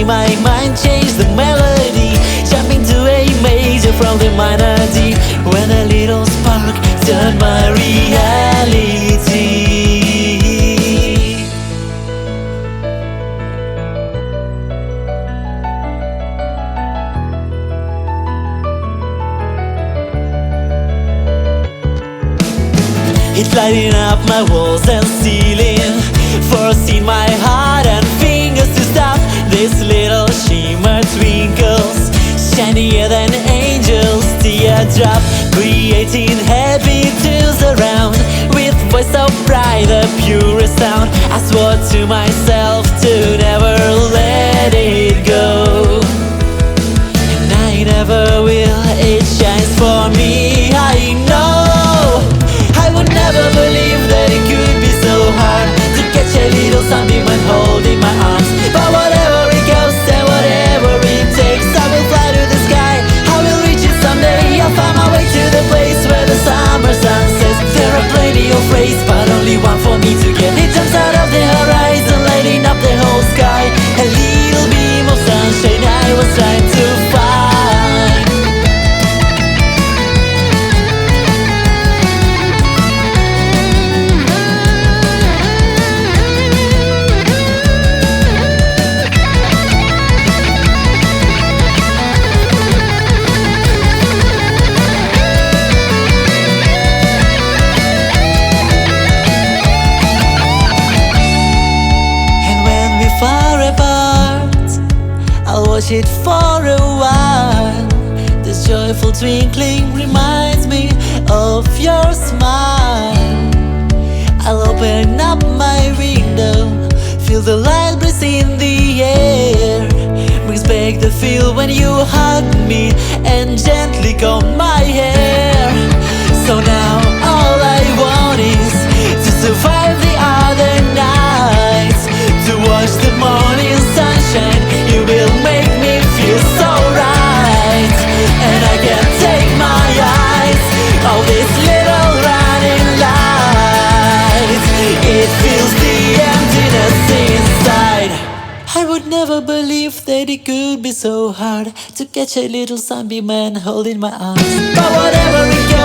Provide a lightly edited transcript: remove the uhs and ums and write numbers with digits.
my mind change the melody, jumping to A major from the minor D, when a little spark turned my reality. It's lighting up my walls and ceiling, forcing my heart and fingers to stop. This little shimmer twinkles, shinier than angels' teardrop, creating happy tunes around, with voice so bright, the purest sound. I swore to myself to never let it go, and I never will. It shines for me, I know. I would never believe that it could be so hard to catch a little sunbeam and hold in my arms. But whatever it goes and whatever it takes, I will fly to the sky, I will reach it someday. I'll find my way to the place where the summer sun sets. There are plenty of ways, but only one for me to get. It jumps out of the horizon, lighting up the whole sky. A little beam of sunshine I was trying to find. Far apart, I'll watch it for a while. This joyful twinkling reminds me of your smile. I'll open up my window, feel the light breeze in the air, brings back the feel when you hug me and gently comb my hair. So now all I want is to survive the other nights, to watch the morning sunshine. You will make me feel so right, and I can't take my eyes off this little running light. It fills the emptiness inside. I would never believe that it could be so hard to catch a little sunbeam and hold in my arms. But whatever it goes